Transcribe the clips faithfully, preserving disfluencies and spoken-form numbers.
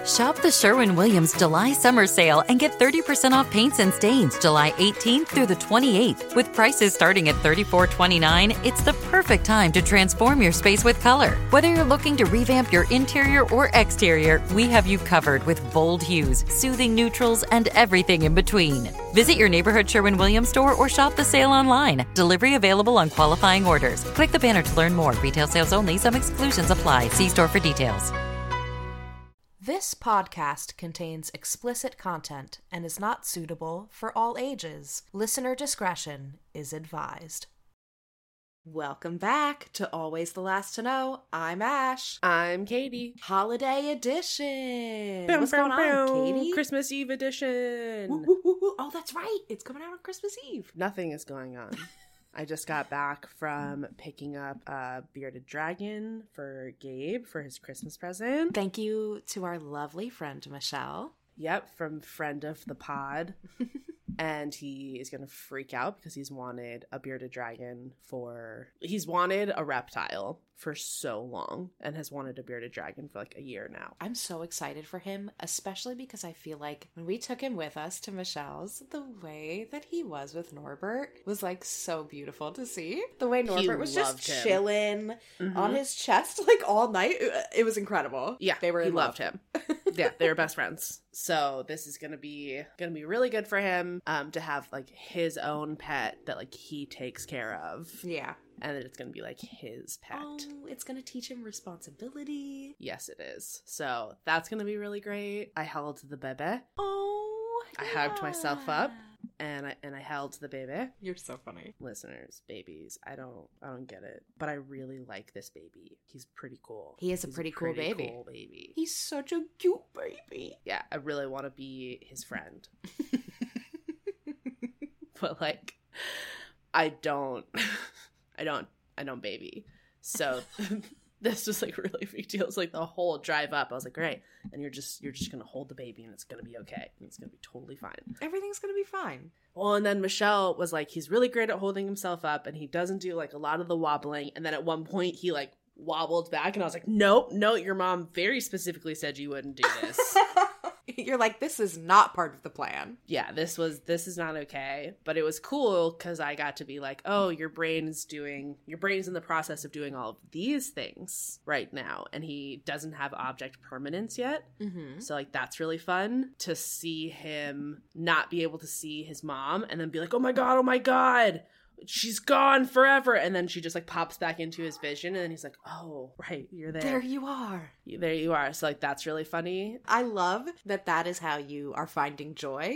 Shop the Sherwin-Williams July Summer Sale and get thirty percent off paints and stains July eighteenth through the twenty-eighth. With prices starting at thirty-four twenty-nine, it's the perfect time to transform your space with color. Whether you're looking to revamp your interior or exterior, we have you covered with bold hues, soothing neutrals, and everything in between. Visit your neighborhood Sherwin-Williams store or shop the sale online. Delivery available on qualifying orders. Click the banner to learn more. Retail sales only. Some exclusions apply. See store for details. This podcast contains explicit content and is not suitable for all ages. Listener discretion is advised. Welcome back to Always the Last to Know. I'm Ash. I'm Katie. Holiday edition. Boom, What's boom, going on, boom. Katie? Christmas Eve edition. Woo, woo, woo, woo. Oh, that's right. It's coming out on Christmas Eve. Nothing is going on. I just got back from picking up a bearded dragon for Gabe for his Christmas present. Thank you to our lovely friend, Michelle. Yep, from friend of the pod. And he is going to freak out because he's wanted a bearded dragon for... He's wanted a reptile for so long and has wanted a bearded dragon for like a year now. I'm so excited for him, especially because I feel like when we took him with us to Michelle's, the way that he was with Norbert was like so beautiful to see. The way Norbert He was loved just him. chilling Mhm. on his chest like all night. It was incredible. Yeah, they were he in loved love. him. Yeah, they were best friends. So this is gonna be gonna be really good for him um to have like his own pet that like he takes care of, Yeah. and that it's gonna be like his pet. Oh, it's gonna teach him responsibility. Yes, it is. So that's gonna be really great. I held the baby. Oh, I hyped myself up. yeah. And I and I held the baby. You're so funny. Listeners, babies, I don't I don't get it, but I really like this baby. He's pretty cool. He is a He's pretty cool baby. Cool baby. He's such a cute baby. Yeah, I really want to be his friend. But like I don't I don't I don't baby. So this was like really big deal. It's like the whole drive up. I was like, great. And you're just you're just gonna hold the baby and it's gonna be okay. And it's gonna be totally fine. Everything's gonna be fine. Well, and then Michelle was like, he's really great at holding himself up and he doesn't do like a lot of the wobbling. And then at one point he like wobbled back and I was like, nope, no, your mom very specifically said you wouldn't do this. You're like, this is not part of the plan. Yeah, this was this is not okay. But it was cool because I got to be like, oh, your brain's doing your brain's in the process of doing all of these things right now. And he doesn't have object permanence yet. Mm-hmm. So like that's really fun to see him not be able to see his mom and then be like, oh my god, oh my god. She's gone forever. And then she just like pops back into his vision and then he's like, oh, right, you're there. There you are. You- There you are. So like that's really funny. I love that that is how you are finding joy.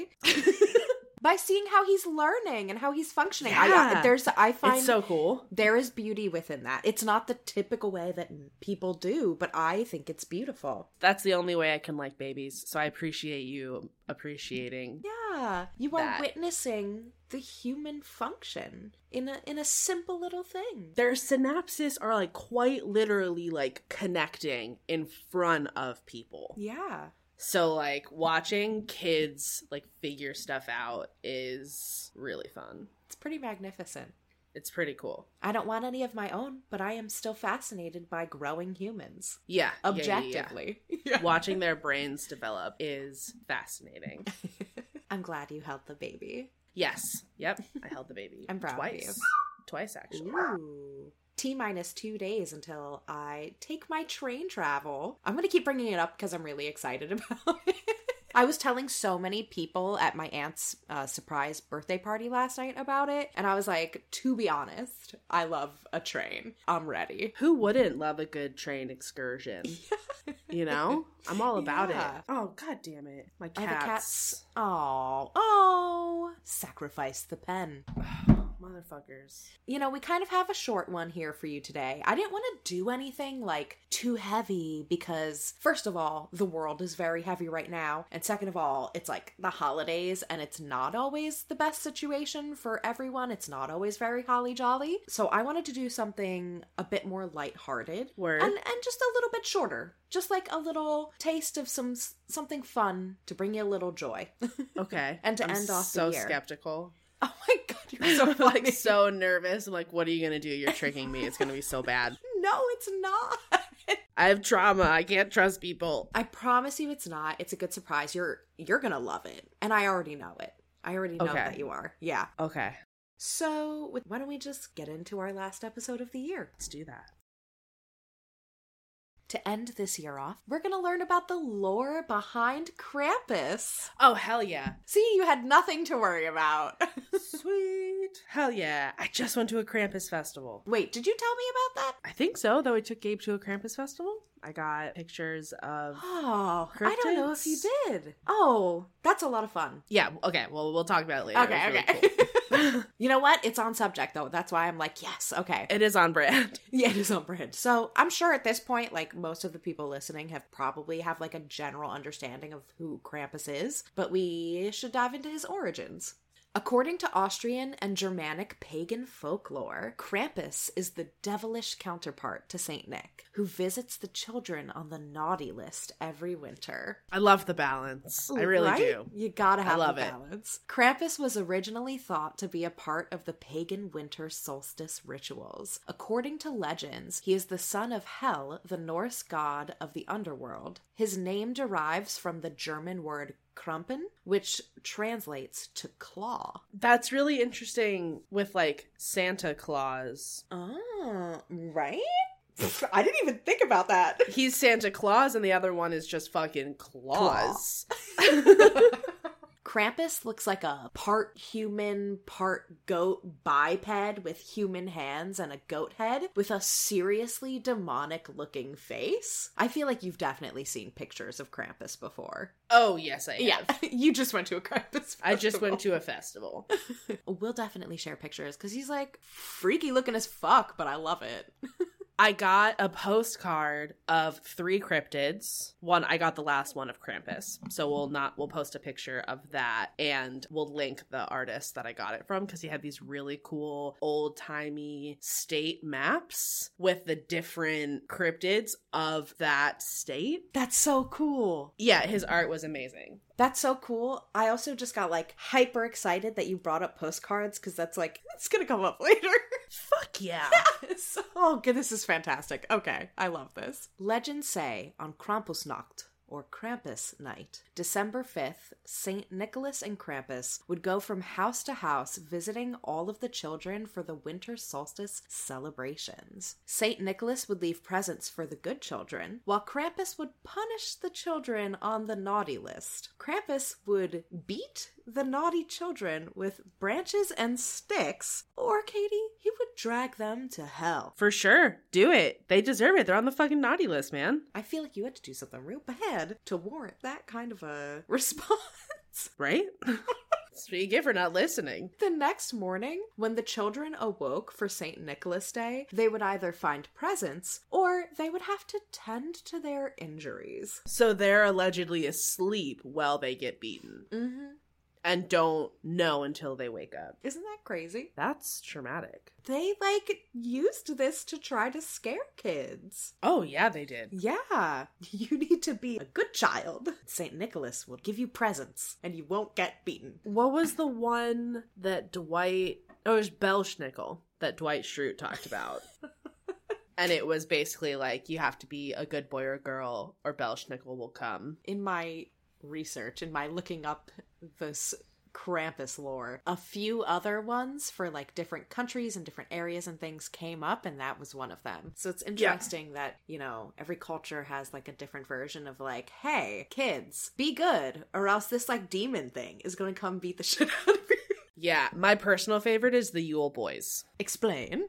By seeing how he's learning and how he's functioning. Yeah. I, there's, I find It's so cool. there is beauty within that. It's not the typical way that people do, but I think it's beautiful. That's the only way I can like babies. So I appreciate you appreciating. Yeah, you are That. witnessing the human function in a in a simple little thing. Their synapses are like quite literally like connecting in front of people. Yeah. So like watching kids like figure stuff out is really fun. It's pretty magnificent. It's pretty cool. I don't want any of my own, but I am still fascinated by growing humans. Yeah. yeah, yeah, yeah. Objectively. Yeah. Watching their brains develop is fascinating. I'm glad you held the baby. Yes. Yep. I held the baby. I'm proud of Twice. you. Twice, actually. Ooh. T minus two days until I take my train travel. I'm going to keep bringing it up because I'm really excited about it. I was telling so many people at my aunt's uh, surprise birthday party last night about it. And I was like, to be honest, I love a train. I'm ready. Who wouldn't love a good train excursion? You know? I'm all about Yeah. it. Oh, god damn it. My Are cats. the cats? Oh, oh, sacrifice the pen. Motherfuckers. You know, we kind of have a short one here for you today. I didn't want to do anything like too heavy because, first of all, the world is very heavy right now. And second of all, it's like the holidays and it's not always the best situation for everyone. It's not always very holly jolly. So I wanted to do something a bit more lighthearted. Word. And, and just a little bit shorter. Just like a little taste of some something fun to bring you a little joy. Okay. And to I'm end off the so year. skeptical. Oh my god, you're so I'm funny. like so nervous. I'm like, what are you gonna do? You're tricking me. It's gonna be so bad. No, it's not. I have trauma. I can't trust people. I promise you it's not. It's a good surprise. You're you're gonna love it. And I already know it. I already know Okay. that you are. Yeah. Okay. So, with- why don't we just get into our last episode of the year? Let's do that. To end this year off, we're going to learn about the lore behind Krampus. Oh, hell yeah. See, you had nothing to worry about. Sweet. Hell yeah. I just went to a Krampus festival. Wait, did you tell me about that? I think so, though I took Gabe to a Krampus festival. I got pictures of... Oh, I don't know if you cryptids. did. Oh, that's a lot of fun. Yeah, okay, well, we'll talk about it later. Okay, It was okay. really cool. You know what? It's on subject, though. That's why I'm like, yes, okay. It is on brand. Yeah, it is on brand. So I'm sure at this point, like, most of the people listening have probably have, like, a general understanding of who Krampus is, but we should dive into his origins. According to Austrian and Germanic pagan folklore, Krampus is the devilish counterpart to Saint Nick, who visits the children on the naughty list every winter. I love the balance. I really Right? do. You gotta have love the it. balance. Krampus was originally thought to be a part of the pagan winter solstice rituals. According to legends, he is the son of Hel, the Norse god of the underworld. His name derives from the German word Krampen, which translates to claw. That's really interesting with, like, Santa Claus. Oh, right? I didn't even think about that. He's Santa Claus, and the other one is just fucking Claus. Krampus looks like a part human, part goat biped with human hands and a goat head with a seriously demonic looking face. I feel like you've definitely seen pictures of Krampus before. Oh, yes, I have. You just went to a Krampus festival. I just went to a festival. We'll definitely share pictures because he's like freaky looking as fuck, but I love it. I got a postcard of three cryptids. One, I got the last one of Krampus. So we'll not, we'll post a picture of that and we'll link the artist that I got it from because he had these really cool old-timey state maps with the different cryptids of that state. That's so cool. Yeah, his art was amazing. That's so cool. I also just got like hyper excited that you brought up postcards because that's like, it's gonna come up later. Fuck yeah. Yes. Oh, good. This is fantastic. Okay. I love this. Legends say on Krampusnacht, or Krampus Night, December fifth, Saint Nicholas and Krampus would go from house to house visiting all of the children for the winter solstice celebrations. Saint Nicholas would leave presents for the good children, while Krampus would punish the children on the naughty list. Krampus would beat the naughty children with branches and sticks, or, Katie, he would drag them to hell. For sure. Do it. They deserve it. They're on the fucking naughty list, man. I feel like you had to do something real bad to warrant that kind of a response. Right? That's what you get for not listening. The next morning, when the children awoke for Saint Nicholas Day, they would either find presents or they would have to tend to their injuries. So they're allegedly asleep while they get beaten. Mm-hmm. And don't know until they wake up. Isn't that crazy? That's traumatic. They, like, used this to try to scare kids. Oh, yeah, they did. Yeah, you need to be a good child. Saint Nicholas will give you presents, and you won't get beaten. What was the one that Dwight... Oh, it was Belschnickel that Dwight Schrute talked about. And it was basically like, you have to be a good boy or girl, or Belschnickel will come. In my research, in my looking up this Krampus lore, a few other ones for like different countries and different areas and things came up, and that was one of them. So it's interesting yeah. that, you know, every culture has like a different version of like, hey, kids, be good, or else this like demon thing is gonna come beat the shit out of you. Yeah, my personal favorite is the Yule Boys. Explain.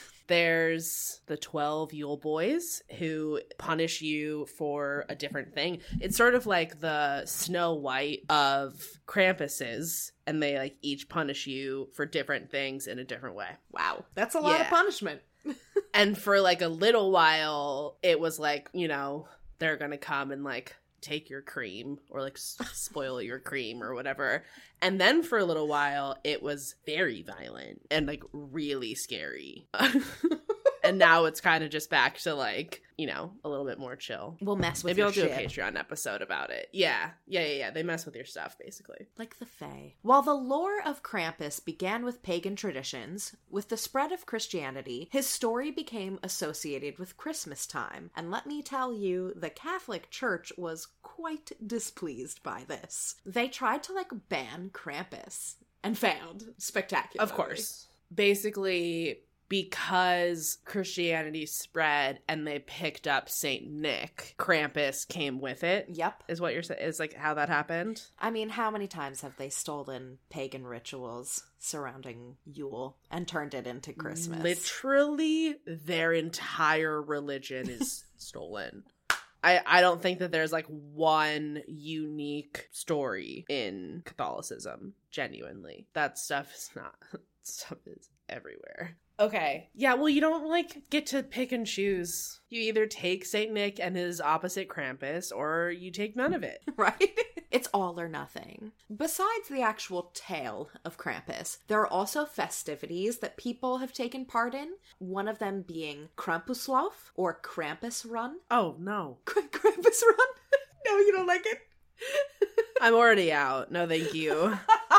There's the twelve Yule Boys who punish you for a different thing. It's sort of like the Snow White of Krampuses, and they like each punish you for different things in a different way. Wow, that's a lot yeah. of punishment. And for like a little while, it was like, you know, they're gonna come and like take your cream or like s- spoil your cream or whatever. And then for a little while it was very violent and like really scary. And And now it's kind of just back to like, you know, a little bit more chill. We'll mess with Maybe your I'll do shit. a Patreon episode about it. Yeah. Yeah, yeah, yeah. They mess with your stuff, basically. Like the Fae. While the lore of Krampus began with pagan traditions, with the spread of Christianity, his story became associated with Christmas time. And let me tell you, the Catholic Church was quite displeased by this. They tried to, like, ban Krampus. And failed spectacularly. Of course. Basically, because Christianity spread and they picked up Saint Nick, Krampus came with it. Yep. Is what you're saying? Is like how that happened? I mean, how many times have they stolen pagan rituals surrounding Yule and turned it into Christmas? Literally, their entire religion is stolen. I, I don't think that there's like one unique story in Catholicism, genuinely. That stuff is not, stuff is everywhere. Okay. Yeah, well, you don't like get to pick and choose. You either take Saint Nick and his opposite Krampus, or you take none of it. Right? It's all or nothing. Besides the actual tale of Krampus, there are also festivities that people have taken part in, one of them being Krampuslauf, or Krampus Run. Oh, no. Krampus Run? No, you don't like it? I'm already out. No, thank you.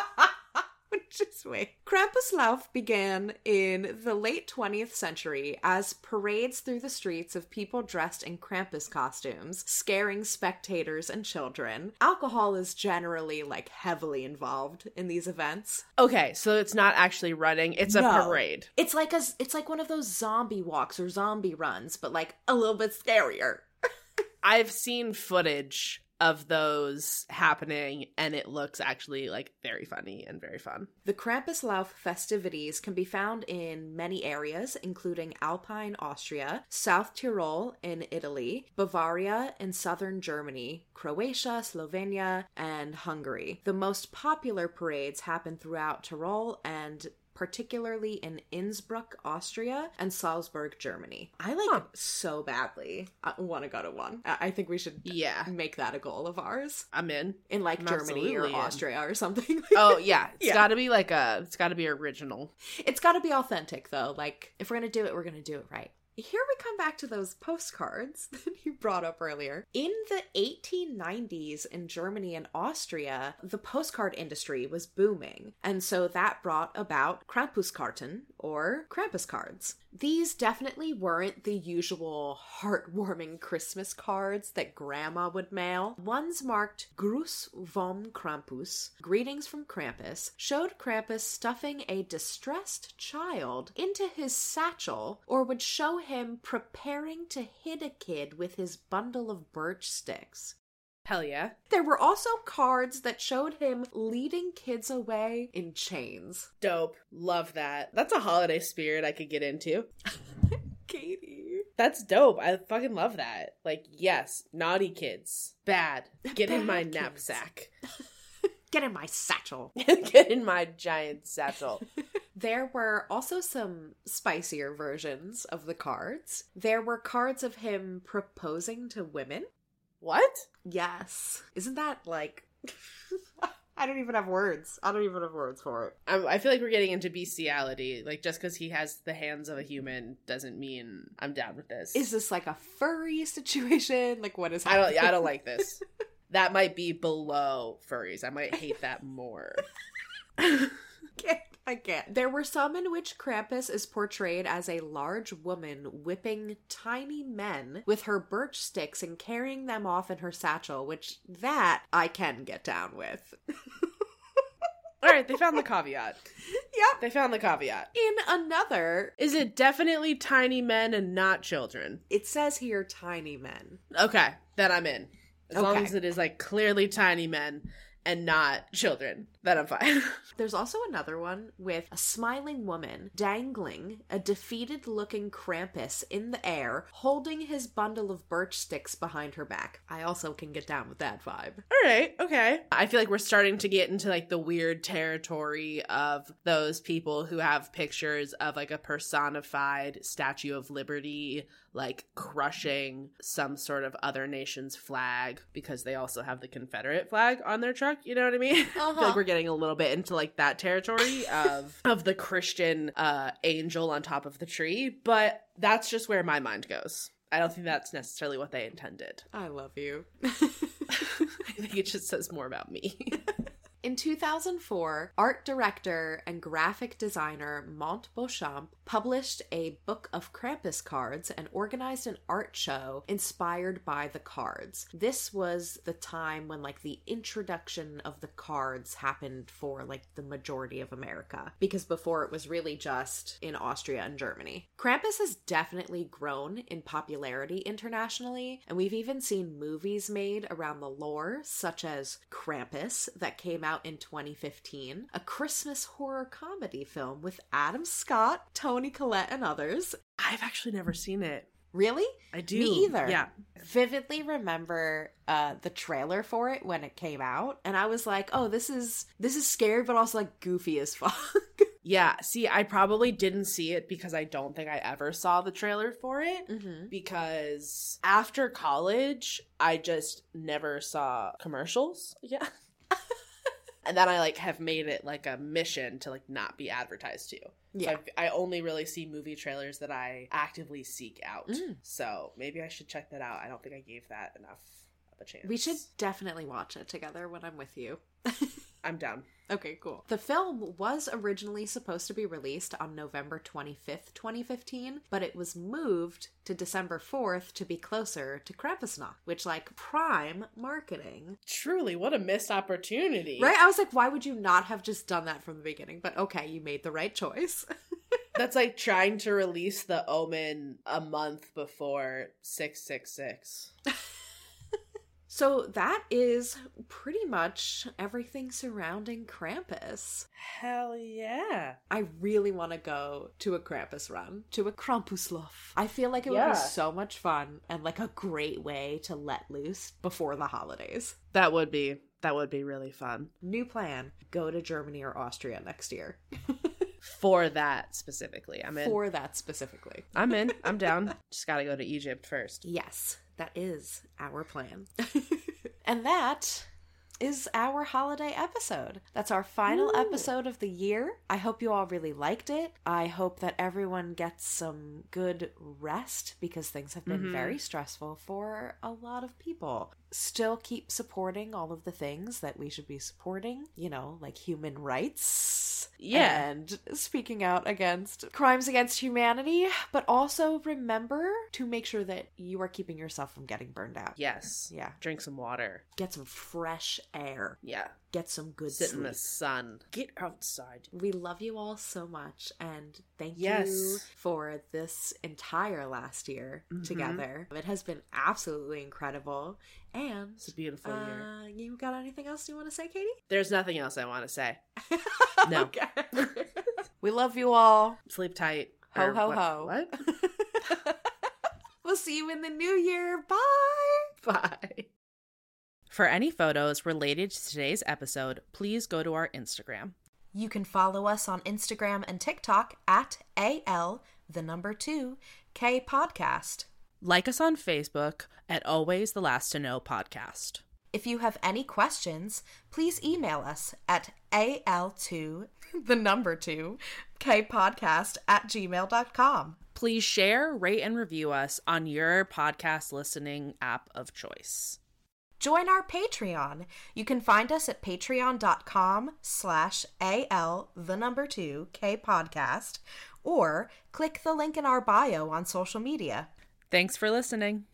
Just wait. Krampuslauf began in the late twentieth century as parades through the streets of people dressed in Krampus costumes, scaring spectators and children. Alcohol is generally, like, heavily involved in these events. Okay, so it's not actually running, it's a No. parade. It's like a, it's like one of those zombie walks or zombie runs, but, like, a little bit scarier. I've seen footage of those happening, and it looks actually like very funny and very fun. The Krampuslauf festivities can be found in many areas, including Alpine Austria, South Tyrol in Italy, Bavaria in southern Germany, Croatia, Slovenia, and Hungary. The most popular parades happen throughout Tyrol and particularly in Innsbruck, Austria, and Salzburg, Germany. I like Huh. so badly I want to go to one. I I think we should Yeah. make that a goal of ours. I'm in. In like I'm Germany or absolutely in. Austria or something. Oh, yeah. It's Yeah. gotta be like a, it's gotta be original. It's got to be authentic, though. Like, if we're going to do it, we're going to do it right. Here we come back to those postcards that you brought up earlier. In the eighteen nineties in Germany and Austria, the postcard industry was booming. And so that brought about Krampuskarten, or Krampus cards. These definitely weren't the usual heartwarming Christmas cards that Grandma would mail. Ones marked Gruß vom Krampus, greetings from Krampus, showed Krampus stuffing a distressed child into his satchel, or would show him preparing to hit a kid with his bundle of birch sticks. Hell yeah. There were also cards that showed him leading kids away in chains. Dope. Love that. That's a holiday spirit I could get into. Katie. That's dope. I fucking love that. Like, yes, naughty kids. Bad. Get in Bad my kids. knapsack. Get in my satchel. Get in my giant satchel. There were also some spicier versions of the cards. There were cards of him proposing to women. What? Yes. Isn't that like... I don't even have words. I don't even have words for it. I'm, I feel like we're getting into bestiality. Like, just because he has the hands of a human doesn't mean I'm down with this. Is this like a furry situation? Like, what is I happening? don't. I don't like this. That might be below furries. I might hate that more. can't, I can't. There were some in which Krampus is portrayed as a large woman whipping tiny men with her birch sticks and carrying them off in her satchel, which that I can get down with. All right, they found the caveat. Yep. They found the caveat. In another, Is it definitely tiny men and not children? it says here tiny men. Okay, then I'm in. As long Okay. as it is like clearly tiny men and not children, then I'm fine. There's also another one with a smiling woman dangling a defeated-looking Krampus in the air, holding his bundle of birch sticks behind her back. I also can get down with that vibe. All right, okay. I feel like we're starting to get into like the weird territory of those people who have pictures of like a personified Statue of Liberty, like crushing some sort of other nation's flag because they also have the Confederate flag on their truck. You know what I mean? Uh-huh. I feel like we're getting a little bit into like that territory of of the Christian uh, angel on top of the tree, but that's just where my mind goes. I don't think that's necessarily what they intended. I love you. I think it just says more about me. In two thousand four, art director and graphic designer Mont Beauchamp published a book of Krampus cards and organized an art show inspired by the cards. This was the time when like the introduction of the cards happened for like the majority of America, because before it was really just in Austria and Germany. Krampus has definitely grown in popularity internationally, and we've even seen movies made around the lore, such as Krampus, that came out in twenty fifteen, a Christmas horror comedy film with Adam Scott, Toni Collette, and others. I've actually never seen it. Really? I do. Me either. Yeah. Vividly remember uh, the trailer for it when it came out, and I was like, oh, this is this is scary, but also like goofy as fuck. Yeah, see, I probably didn't see it because I don't think I ever saw the trailer for it. Mm-hmm. Because after college, I just never saw commercials. Yeah. And then I like have made it like a mission to like not be advertised to. Yeah. So I, I only really see movie trailers that I actively seek out. Mm. So maybe I should check that out. I don't think I gave that enough of a chance. We should definitely watch it together when I'm with you. I'm down. Okay, cool. The film was originally supposed to be released on November twenty-fifth, twenty fifteen, but it was moved to December fourth to be closer to Krampusnacht, which, like, prime marketing. Truly, what a missed opportunity. Right? I was like, why would you not have just done that from the beginning? But okay, you made the right choice. That's like trying to release The Omen a month before six six six. So that is pretty much everything surrounding Krampus. Hell yeah. I really want to go to a Krampus run, to a Krampuslauf. I feel like it Yeah. would be so much fun and like a great way to let loose before the holidays. That would be, that would be really fun. New plan, go to Germany or Austria next year. For that specifically. I'm in. For that specifically. I'm in. I'm down. Just gotta go to Egypt first. Yes, that is our plan. And that is our holiday episode. That's our final Ooh. episode of the year. I hope you all really liked it. I hope that everyone gets some good rest because things have been Mm-hmm. very stressful for a lot of people. Still keep supporting all of the things that we should be supporting, you know, like human rights. Yeah. And speaking out against crimes against humanity, but also remember to make sure that you are keeping yourself from getting burned out. Yes. Yeah. Drink some water. Get some fresh air. Yeah. Get some good Sit sleep. in the sun. Get outside. We love you all so much, and thank Yes. you for this entire last year Mhm. together. It has been absolutely incredible. And It's a beautiful year. uh, you got anything else you want to say, Katie? There's nothing else I want to say. No. Okay. We love you all. Sleep tight. Ho, Or ho, what- ho. What? We'll see you in the new year. Bye. Bye. For any photos related to today's episode, please go to our Instagram. You can follow us on Instagram and TikTok at A L, the number two, K podcast. Like us on Facebook at Always the Last to Know Podcast. If you have any questions, please email us at A L two, the number two, K podcast at gmail dot com. Please share, rate, and review us on your podcast listening app of choice. Join our Patreon. You can find us at patreon.com slash AL, the number two, K podcast, or click the link in our bio on social media. Thanks for listening.